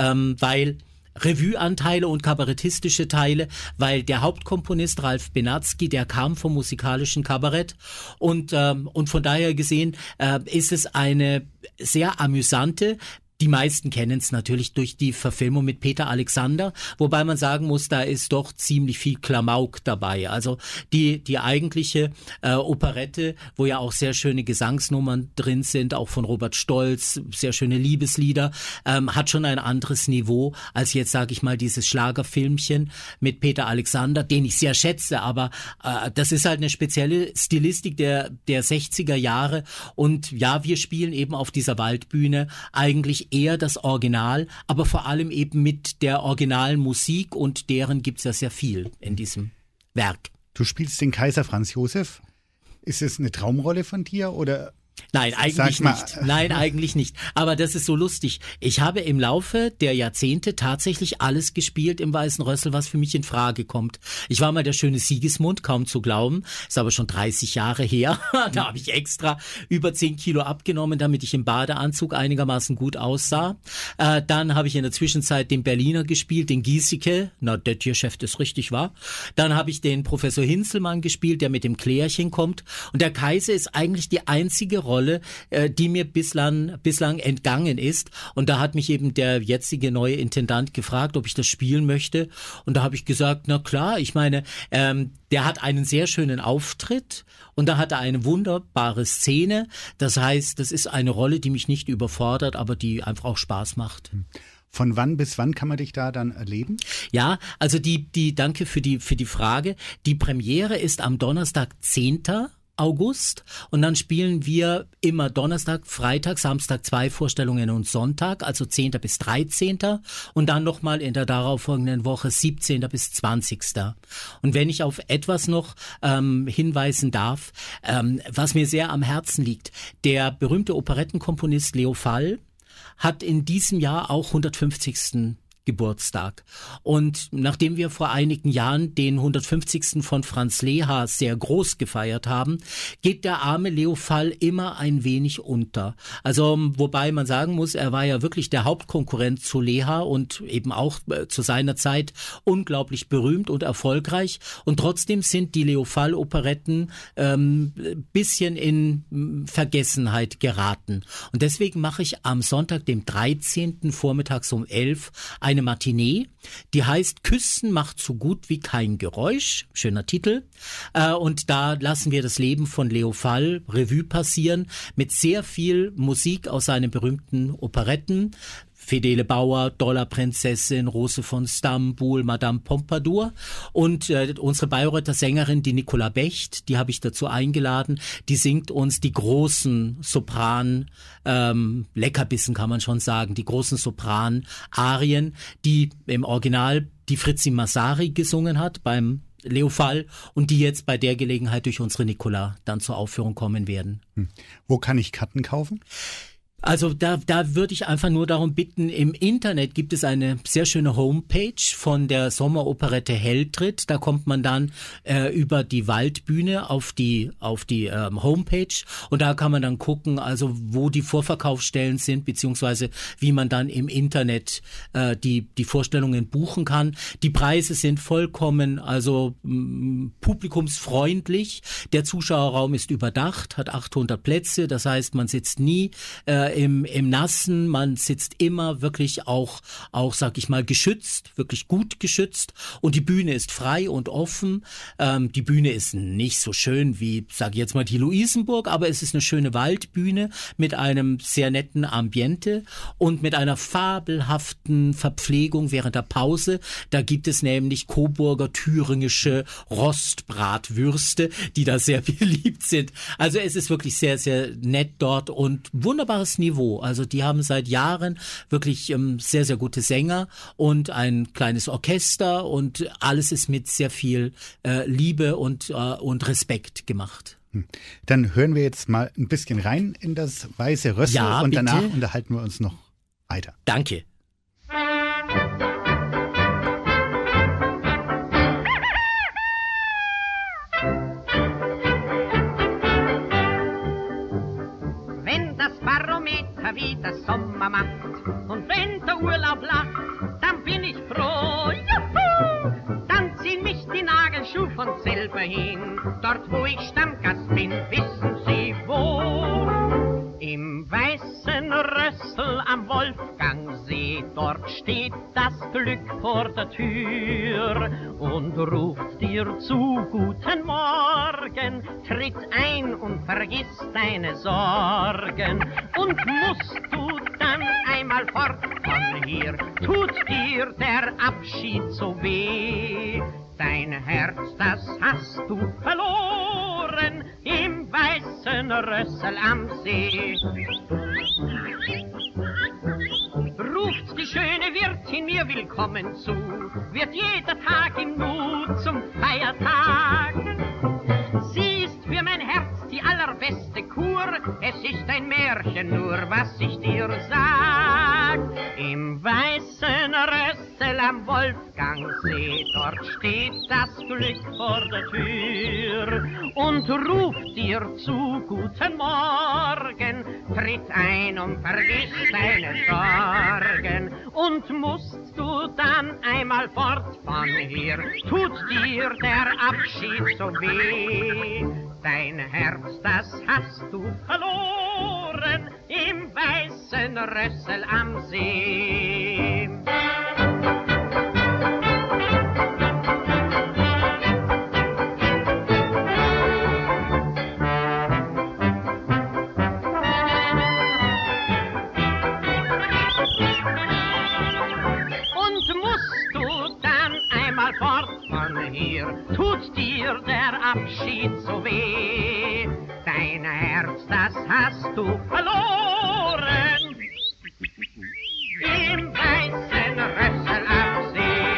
weil Revue-Anteile und kabarettistische Teile, weil der Hauptkomponist Ralf Benatzky, der kam vom musikalischen Kabarett und von daher gesehen ist es eine sehr amüsante. Die meisten kennen es natürlich durch die Verfilmung mit Peter Alexander, wobei man sagen muss, da ist doch ziemlich viel Klamauk dabei. Also die eigentliche Operette, wo ja auch sehr schöne Gesangsnummern drin sind, auch von Robert Stolz, sehr schöne Liebeslieder, hat schon ein anderes Niveau als jetzt, sage ich mal, dieses Schlagerfilmchen mit Peter Alexander, den ich sehr schätze, aber das ist halt eine spezielle Stilistik der 60er Jahre und ja, wir spielen eben auf dieser Waldbühne eigentlich eher das Original, aber vor allem eben mit der originalen Musik und deren gibt's ja sehr viel in diesem Werk. Du spielst den Kaiser Franz Josef. Ist es eine Traumrolle von dir oder? Nein, eigentlich nicht. Nein, eigentlich nicht. Aber das ist so lustig. Ich habe im Laufe der Jahrzehnte tatsächlich alles gespielt im Weißen Rössl, was für mich in Frage kommt. Ich war mal der schöne Sigismund, kaum zu glauben. Ist aber schon 30 Jahre her. Da habe ich extra über 10 Kilo abgenommen, damit ich im Badeanzug einigermaßen gut aussah. Dann habe ich in der Zwischenzeit den Berliner gespielt, den Giesecke. Na, der Tierchef ist richtig wahr. Dann habe ich den Professor Hinzelmann gespielt, der mit dem Klärchen kommt. Und der Kaiser ist eigentlich die einzige Rolle, die mir bislang entgangen ist. Und da hat mich eben der jetzige neue Intendant gefragt, ob ich das spielen möchte. Und da habe ich gesagt, na klar, ich meine, der hat einen sehr schönen Auftritt und da hat er eine wunderbare Szene. Das heißt, das ist eine Rolle, die mich nicht überfordert, aber die einfach auch Spaß macht. Von wann bis wann kann man dich da dann erleben? Ja, also danke für die Frage. Die Premiere ist am Donnerstag, 10. August und dann spielen wir immer Donnerstag, Freitag, Samstag 2 Vorstellungen und Sonntag, also 10. bis 13. und dann nochmal in der darauffolgenden Woche 17. bis 20. Und wenn ich auf etwas noch hinweisen darf, was mir sehr am Herzen liegt, der berühmte Operettenkomponist Leo Fall hat in diesem Jahr auch 150. Geburtstag. Und nachdem wir vor einigen Jahren den 150. von Franz Leha sehr groß gefeiert haben, geht der arme Leo Fall immer ein wenig unter. Also wobei man sagen muss, er war ja wirklich der Hauptkonkurrent zu Leha und eben auch zu seiner Zeit unglaublich berühmt und erfolgreich. Und trotzdem sind die Leo Fall Operetten bisschen in Vergessenheit geraten. Und deswegen mache ich am Sonntag, dem 13. vormittags um 11 eine Matinee, die heißt Küssen macht so gut wie kein Geräusch, schöner Titel, und da lassen wir das Leben von Leo Fall Revue passieren mit sehr viel Musik aus seinen berühmten Operetten, Fedele Bauer, Dollarprinzessin, Rose von Stambul, Madame Pompadour und unsere Bayreuther Sängerin, die Nicola Becht, die habe ich dazu eingeladen, die singt uns die großen Sopran, Leckerbissen kann man schon sagen, die großen Sopran-Arien, die im Original die Fritzi Massari gesungen hat beim Leo Fall und die jetzt bei der Gelegenheit durch unsere Nicola dann zur Aufführung kommen werden. Wo kann ich Karten kaufen? Also da würde ich einfach nur darum bitten, im Internet gibt es eine sehr schöne Homepage von der Sommeroperette Helltritt. Da kommt man dann über die Waldbühne auf die Homepage und da kann man dann gucken, also wo die Vorverkaufsstellen sind, beziehungsweise wie man dann im Internet die Vorstellungen buchen kann. Die Preise sind vollkommen publikumsfreundlich. Der Zuschauerraum ist überdacht, hat 800 Plätze, das heißt, man sitzt nie im Nassen, man sitzt immer wirklich auch, sag ich mal, geschützt, wirklich gut geschützt und die Bühne ist frei und offen. Die Bühne ist nicht so schön wie, sag ich jetzt mal, die Luisenburg, aber es ist eine schöne Waldbühne mit einem sehr netten Ambiente und mit einer fabelhaften Verpflegung während der Pause. Da gibt es nämlich Coburger thüringische Rostbratwürste, die da sehr beliebt sind. Also es ist wirklich sehr, sehr nett dort und wunderbares Top-Niveau. Also die haben seit Jahren wirklich sehr, sehr gute Sänger und ein kleines Orchester und alles ist mit sehr viel Liebe und Respekt gemacht. Dann hören wir jetzt mal ein bisschen rein in das Weiße Rössl und bitte. Danach unterhalten wir uns noch weiter. Danke. Wenn das Barometer wieder Sommer macht und wenn der Urlaub lacht, dann bin ich froh. Juhu! Dann ziehen mich die Nagelschuhe von selber hin. Dort, wo ich Stammgast bin, wissen Sie wo. Im Weißen Rössl am Wolfgangsee, dort steht das Glück vor der Tür und ruft dir zu, guten Morgen, tritt ein und vergiss deine Sorgen. Und musst du dann einmal fort von hier, tut dir der Abschied so weh. Dein Herz, das hast du verloren im Weißen Rössl am See. Ruft die schöne Wirtin mir willkommen zu, wird jeder Tag im Nu zum Feiertag. Sie ist für mein Herz die allerbeste Kur, es ist ein Märchen nur, was ich dir sag. Im Weißen Rössl am Wolfgangsee, dort steht das Glück vor der Tür und ruft dir zu, guten Morgen, tritt ein und vergiss deine Sorgen. Und musst du dann einmal fort von hier, tut dir der Abschied so weh. Dein Herz, das hast du verloren im Weißen Rössl am See. Und musst du dann einmal fort von hier, tut dir der Abschied so weh. Dein Herz, das hast du verloren im Weißen Rössl am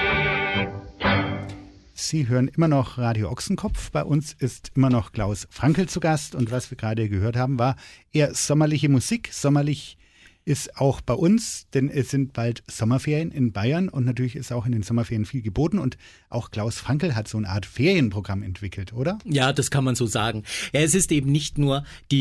See. Sie hören immer noch Radio Ochsenkopf. Bei uns ist immer noch Klaus Frankel zu Gast. Und was wir gerade gehört haben, war eher sommerliche Musik. Sommerlich ist auch bei uns, denn es sind bald Sommerferien in Bayern und natürlich ist auch in den Sommerferien viel geboten und auch Klaus Frankel hat so eine Art Ferienprogramm entwickelt, oder? Ja, das kann man so sagen. Ja, es ist eben nicht nur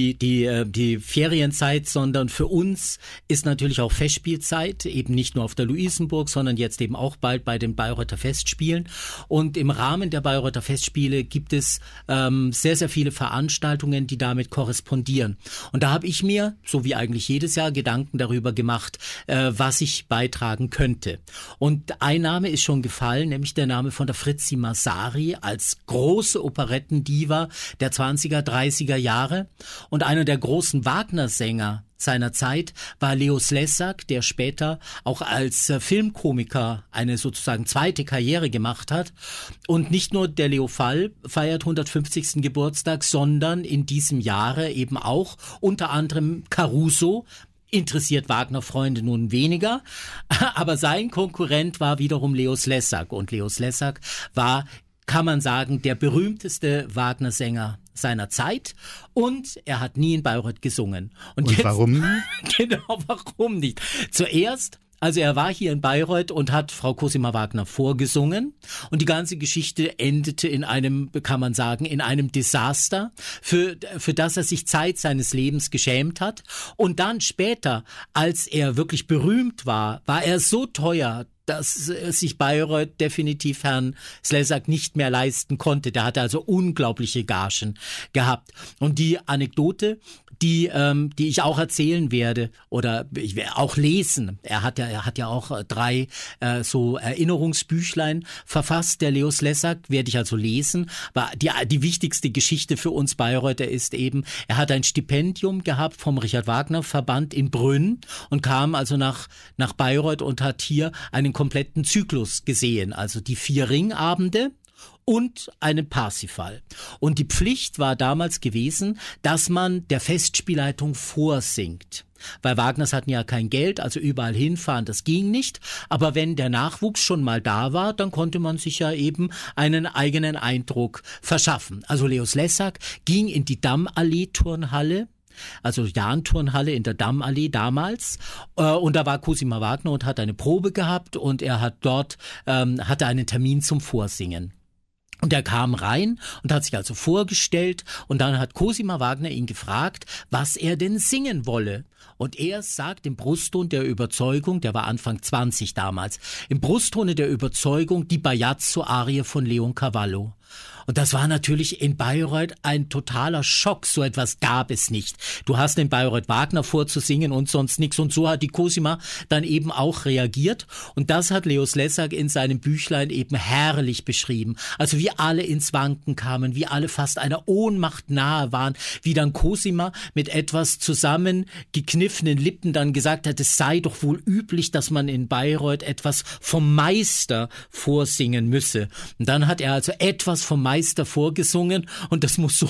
die Ferienzeit, sondern für uns ist natürlich auch Festspielzeit, eben nicht nur auf der Luisenburg, sondern jetzt eben auch bald bei den Bayreuther Festspielen. Und im Rahmen der Bayreuther Festspiele gibt es sehr, sehr viele Veranstaltungen, die damit korrespondieren. Und da habe ich mir, so wie eigentlich jedes Jahr, Gedanken darüber gemacht, was ich beitragen könnte. Und ein Name ist schon gefallen, nämlich der Name von der Fritzi Massari als große Operettendiva der 20er, 30er Jahre. Und einer der großen Wagner-Sänger seiner Zeit war Leo Slezak, der später auch als Filmkomiker eine sozusagen zweite Karriere gemacht hat. Und nicht nur der Leo Fall feiert 150. Geburtstag, sondern in diesem Jahre eben auch unter anderem Caruso. Interessiert Wagner-Freunde nun weniger, aber sein Konkurrent war wiederum Leo Slezak. Und Leo Slezak war, kann man sagen, der berühmteste Wagner-Sänger seiner Zeit und er hat nie in Bayreuth gesungen. Und jetzt, warum? Genau, warum nicht? Zuerst, also er war hier in Bayreuth und hat Frau Cosima Wagner vorgesungen und die ganze Geschichte endete in einem, kann man sagen, in einem Desaster, für das er sich Zeit seines Lebens geschämt hat. Und dann später, als er wirklich berühmt war, war er so teuer, dass sich Bayreuth definitiv Herrn Slezak nicht mehr leisten konnte. Der hatte also unglaubliche Gagen gehabt. Und die Anekdote, die ich auch erzählen werde oder ich werde auch lesen. Er hat ja auch 3 so Erinnerungsbüchlein verfasst. Der Leo Slezak werde ich also lesen. Aber die wichtigste Geschichte für uns Bayreuther ist eben, er hat ein Stipendium gehabt vom Richard Wagner Verband in Brünn und kam also nach Bayreuth und hat hier einen kompletten Zyklus gesehen. Also die 4 Ringabende und einen Parsifal. Und die Pflicht war damals gewesen, dass man der Festspielleitung vorsingt. Weil Wagners hatten ja kein Geld, also überall hinfahren, das ging nicht. Aber wenn der Nachwuchs schon mal da war, dann konnte man sich ja eben einen eigenen Eindruck verschaffen. Also Leos Lessack ging in die Dammallee-Turnhalle, also Jahn-Turnhalle in der Dammallee damals, und da war Cosima Wagner und hat eine Probe gehabt und er hat dort hatte einen Termin zum Vorsingen. Und er kam rein und hat sich also vorgestellt und dann hat Cosima Wagner ihn gefragt, was er denn singen wolle. Und er sagt im Brustton der Überzeugung, der war Anfang 20 damals, im Brusttone der Überzeugung die Bajazzo-Arie von Leon Cavallo. Und das war natürlich in Bayreuth ein totaler Schock. So etwas gab es nicht. Du hast in Bayreuth Wagner vorzusingen und sonst nichts. Und so hat die Cosima dann eben auch reagiert. Und das hat Leos Lessack in seinem Büchlein eben herrlich beschrieben. Also wie alle ins Wanken kamen, wie alle fast einer Ohnmacht nahe waren, wie dann Cosima mit etwas zusammengekniffenen Lippen dann gesagt hat, es sei doch wohl üblich, dass man in Bayreuth etwas vom Meister vorsingen müsse. Und dann hat er also etwas vom Meister vorgesungen und das muss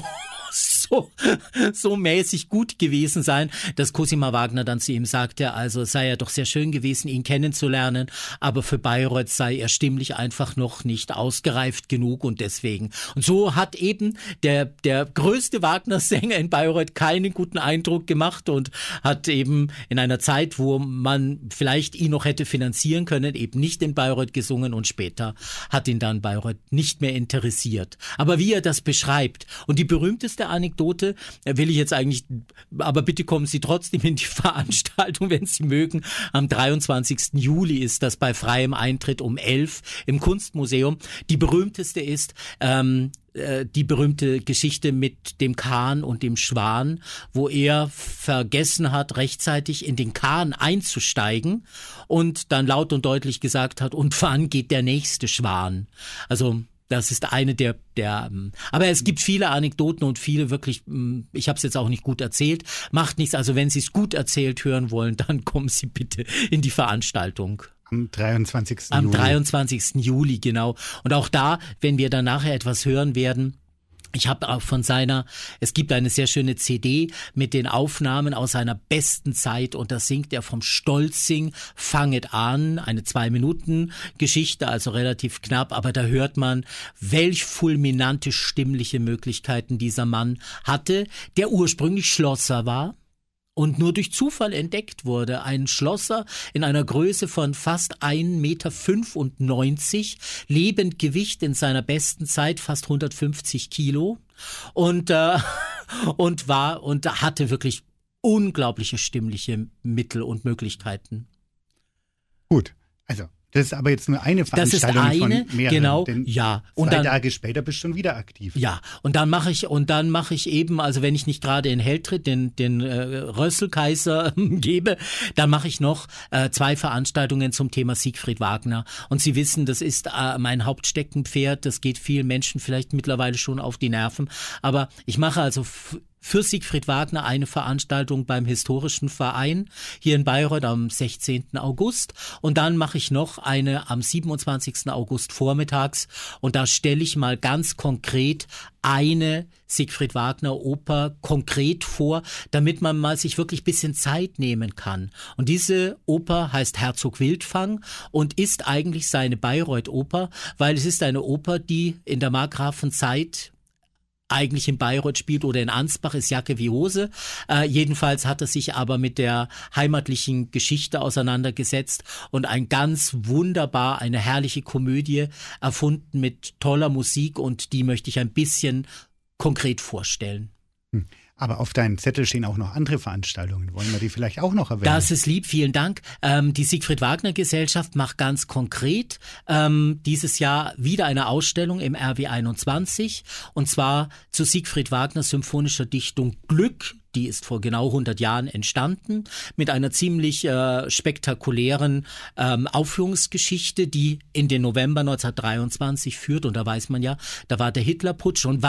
so mäßig gut gewesen sein, dass Cosima Wagner dann zu ihm sagte, also es sei ja doch sehr schön gewesen, ihn kennenzulernen, aber für Bayreuth sei er stimmlich einfach noch nicht ausgereift genug und deswegen. Und so hat eben der größte Wagner-Sänger in Bayreuth keinen guten Eindruck gemacht und hat eben in einer Zeit, wo man vielleicht ihn noch hätte finanzieren können, eben nicht in Bayreuth gesungen und später hat ihn dann Bayreuth nicht mehr interessiert. Aber wie er das beschreibt und die berühmteste Anekdote will ich jetzt eigentlich, aber bitte kommen Sie trotzdem in die Veranstaltung, wenn Sie mögen. Am 23. Juli ist das bei freiem Eintritt um 11 im Kunstmuseum. Die berühmteste ist die berühmte Geschichte mit dem Kahn und dem Schwan, wo er vergessen hat, rechtzeitig in den Kahn einzusteigen und dann laut und deutlich gesagt hat, und wann geht der nächste Schwan? Also das ist eine aber es gibt viele Anekdoten und viele wirklich, ich habe es jetzt auch nicht gut erzählt, macht nichts, also wenn Sie es gut erzählt hören wollen, dann kommen Sie bitte in die Veranstaltung. Am 23. Juli. Am 23. Juli, genau. Und auch da, wenn wir dann nachher etwas hören werden, ich habe auch es gibt eine sehr schöne CD mit den Aufnahmen aus seiner besten Zeit und da singt er vom Stolzing, Fanget an, eine 2-Minuten-Geschichte, also relativ knapp, aber da hört man, welch fulminante stimmliche Möglichkeiten dieser Mann hatte, der ursprünglich Schlosser war und nur durch Zufall entdeckt wurde. Ein Schlosser in einer Größe von fast 1,95 Meter, Lebendgewicht in seiner besten Zeit fast 150 Kilo und hatte wirklich unglaubliche stimmliche Mittel und Möglichkeiten. Gut, also das ist aber jetzt nur eine Veranstaltung das ist eine, von mehreren. genau, denn ja. Und 2 Tage später bist du schon wieder aktiv. Ja, und dann mache ich eben, also wenn ich nicht gerade in Helltritt den Rösselkaiser gebe, dann mache ich noch 2 Veranstaltungen zum Thema Siegfried Wagner. Und Sie wissen, das ist mein Hauptsteckenpferd, das geht vielen Menschen vielleicht mittlerweile schon auf die Nerven, aber ich mache also für Siegfried Wagner eine Veranstaltung beim Historischen Verein hier in Bayreuth am 16. August und dann mache ich noch eine am 27. August vormittags und da stelle ich mal ganz konkret eine Siegfried Wagner Oper konkret vor, damit man mal sich wirklich ein bisschen Zeit nehmen kann. Und diese Oper heißt Herzog Wildfang und ist eigentlich seine Bayreuth-Oper, weil es ist eine Oper, die in der Markgrafenzeit eigentlich in Bayreuth spielt oder in Ansbach, ist Jacke wie Hose. Jedenfalls hat er sich aber mit der heimatlichen Geschichte auseinandergesetzt und eine herrliche Komödie erfunden mit toller Musik und die möchte ich ein bisschen konkret vorstellen. Aber auf deinem Zettel stehen auch noch andere Veranstaltungen. Wollen wir die vielleicht auch noch erwähnen? Das ist lieb, vielen Dank. Die Siegfried Wagner Gesellschaft macht ganz konkret dieses Jahr wieder eine Ausstellung im RW 21 und zwar zu Siegfried Wagner symphonischer Dichtung Glück. Die ist vor genau 100 Jahren entstanden mit einer ziemlich spektakulären Aufführungsgeschichte, die in den November 1923 führt. Und da weiß man ja, da war der Hitlerputsch und was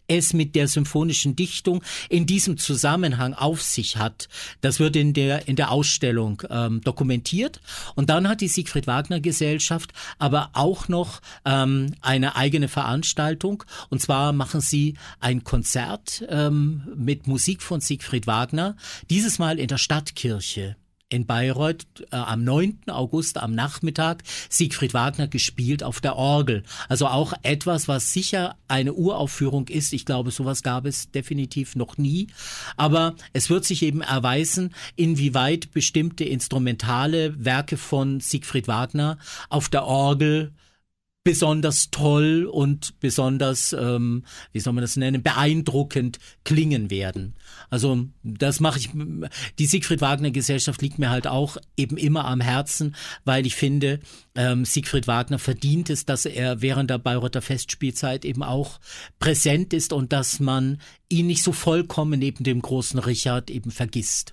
es mit der symphonischen Dichtung in diesem Zusammenhang auf sich hat. Das wird in der Ausstellung dokumentiert. Und dann hat die Siegfried Wagner Gesellschaft aber auch noch eine eigene Veranstaltung. Und zwar machen sie ein Konzert mit Musik von Siegfried Wagner, dieses Mal in der Stadtkirche in Bayreuth am 9. August am Nachmittag Siegfried Wagner gespielt auf der Orgel. Also auch etwas, was sicher eine Uraufführung ist. Ich glaube, sowas gab es definitiv noch nie. Aber es wird sich eben erweisen, inwieweit bestimmte instrumentale Werke von Siegfried Wagner auf der Orgel besonders toll und besonders, wie soll man das nennen, beeindruckend klingen werden. Also das mache ich, die Siegfried Wagner Gesellschaft liegt mir halt auch eben immer am Herzen, weil ich finde, Siegfried Wagner verdient es, dass er während der Bayreuther Festspielzeit eben auch präsent ist und dass man ihn nicht so vollkommen neben dem großen Richard eben vergisst.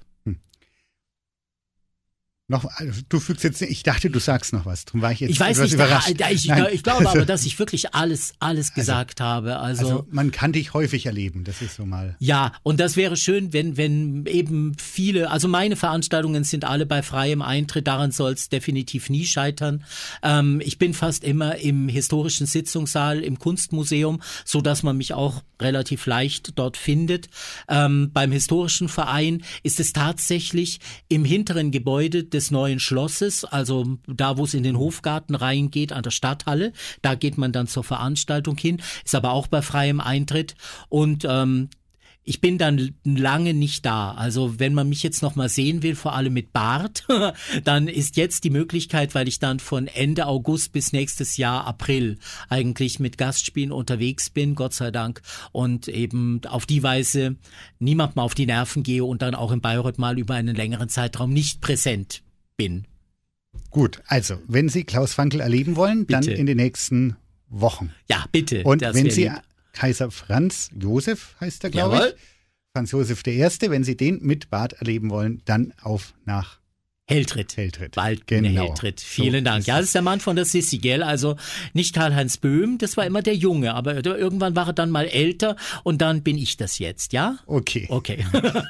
Noch, also du fügst jetzt, ich dachte, du sagst noch was. Darum war ich jetzt ich weiß etwas nicht, überrascht. Ich glaube aber, dass ich wirklich alles gesagt habe. Also man kann dich häufig erleben, das ist so mal. Ja, und das wäre schön, wenn eben viele, also meine Veranstaltungen sind alle bei freiem Eintritt, daran soll es definitiv nie scheitern. Ich bin fast immer im historischen Sitzungssaal im Kunstmuseum, so dass man mich auch relativ leicht dort findet. Beim historischen Verein ist es tatsächlich im hinteren Gebäude des neuen Schlosses, also da, wo es in den Hofgarten reingeht, an der Stadthalle. Da geht man dann zur Veranstaltung hin, ist aber auch bei freiem Eintritt. Und ich bin dann lange nicht da. Also wenn man mich jetzt noch mal sehen will, vor allem mit Bart, dann ist jetzt die Möglichkeit, weil ich dann von Ende August bis nächstes Jahr April eigentlich mit Gastspielen unterwegs bin, Gott sei Dank, und eben auf die Weise niemandem auf die Nerven gehe und dann auch in Bayreuth mal über einen längeren Zeitraum nicht präsent bin. Gut, also wenn Sie Klaus Frankl erleben wollen, bitte. Dann in den nächsten Wochen. Ja, bitte. Und wenn Sie Kaiser Franz Josef heißt er, glaube ich. Franz Josef I., wenn Sie den mit Bart erleben wollen, dann auf nach Heltritt. Bald genau. Heltritt. Vielen Dank. Ja, das ist der Mann von der Sissi, gell? Also nicht Karl-Heinz Böhm, das war immer der Junge, aber irgendwann war er dann mal älter und dann bin ich das jetzt, ja? Okay. Okay.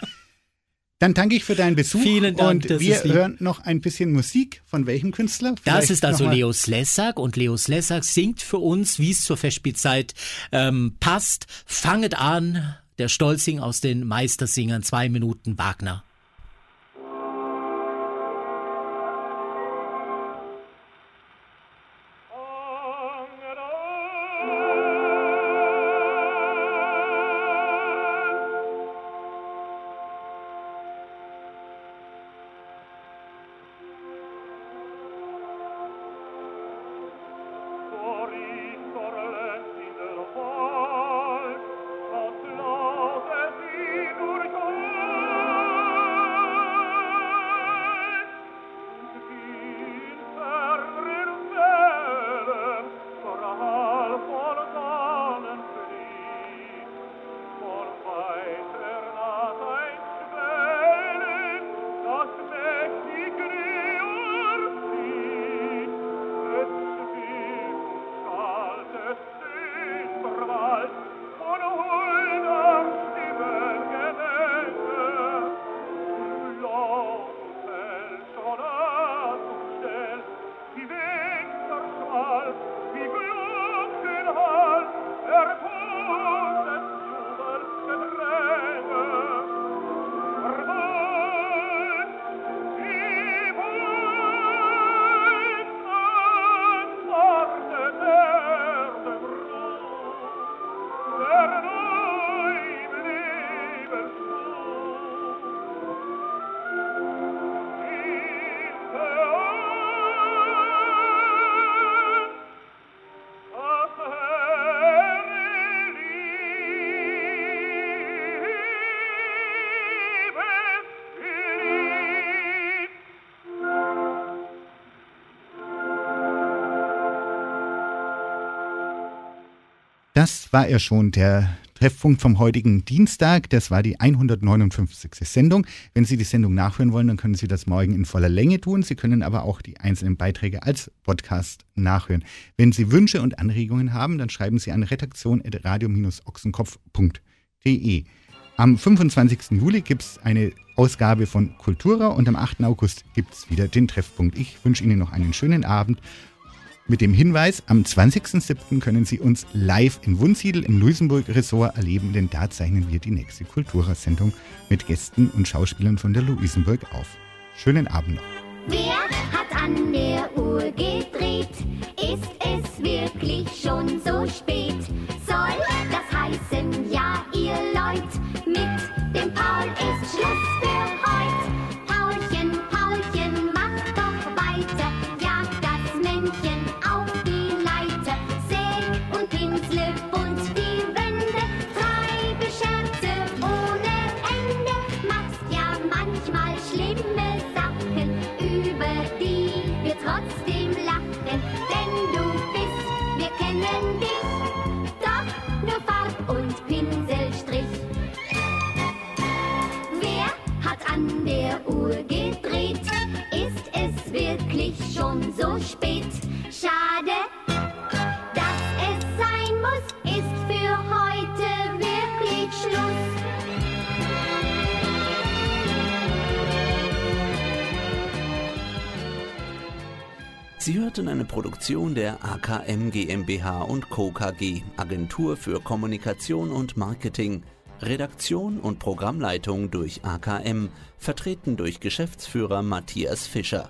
Dann danke ich für deinen Besuch. Vielen Dank. Und wir hören noch ein bisschen Musik. Von welchem Künstler? Das ist also Leo Slezak. Und Leo Slezak singt für uns, wie es zur Festspielzeit passt. Fanget an, der Stolzing aus den Meistersingern, 2 Minuten Wagner. Das war er schon, der Treffpunkt vom heutigen Dienstag. Das war die 159. Sendung. Wenn Sie die Sendung nachhören wollen, dann können Sie das morgen in voller Länge tun. Sie können aber auch die einzelnen Beiträge als Podcast nachhören. Wenn Sie Wünsche und Anregungen haben, dann schreiben Sie an redaktion@radio-ochsenkopf.de. Am 25. Juli gibt es eine Ausgabe von Kultura und am 8. August gibt es wieder den Treffpunkt. Ich wünsche Ihnen noch einen schönen Abend. Mit dem Hinweis, am 20.07. können Sie uns live in Wunsiedel im Luisenburg-Ressort erleben, denn da zeichnen wir die nächste Kultura-Sendung mit Gästen und Schauspielern von der Luisenburg auf. Schönen Abend noch. Wer hat an der Uhr gedreht? Ist es wirklich schon so spät? Soll das heißen, ja, ihr Leut, mit dem Paul ist Schluss für heut. Paulchen, Paulchen, mach doch weiter, jag das Männchen auf die Leiter. Säg und pinsle bunt die Wände, treibe Scherze ohne Ende, machst ja manchmal schlimme Sachen, über die wir trotzdem lachen, denn du bist, wir kennen dich, doch nur Farb und Pinselstrich. Wer hat an der Uhr gedreht? Ist es wirklich schon so spät? Schade, dass es sein muss, ist für heute wirklich Schluss. Sie hörten eine Produktion der AKM GmbH und Co. KG, Agentur für Kommunikation und Marketing. Redaktion und Programmleitung durch AKM, vertreten durch Geschäftsführer Matthias Fischer.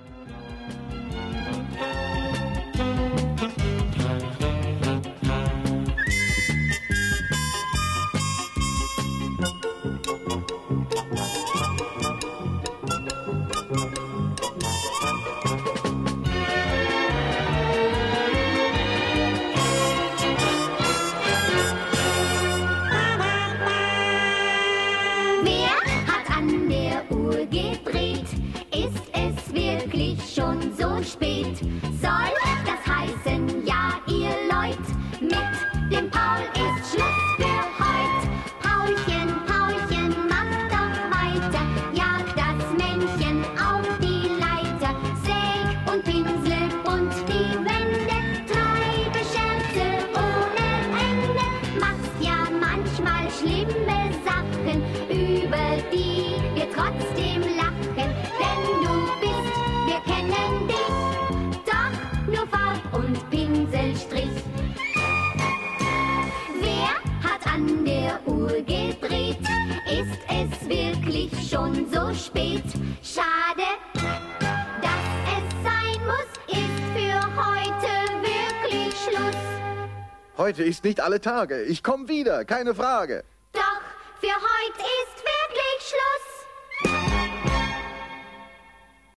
Wer hat an der Uhr gedreht? Ist es wirklich schon so spät? Soll das heißen, ja, ihr Leut, mit dem Paul ist Schluss für heut. Paulchen, Paulchen, mach doch weiter, jag das Männchen auf die Leiter. Säg und pinsle bunt die Wände, treibe Scherze ohne Ende, machst ja manchmal schlimme Sachen, über die wir trotzdem lachen, denn du bist, wir kennen dich, doch nur Farb und Pinselstrich. Wer hat an der Uhr gedreht? Ist es wirklich schon so spät? Schade, dass es sein muss, ist für heute wirklich Schluss. Heute ist nicht alle Tage. Ich komm wieder, keine Frage.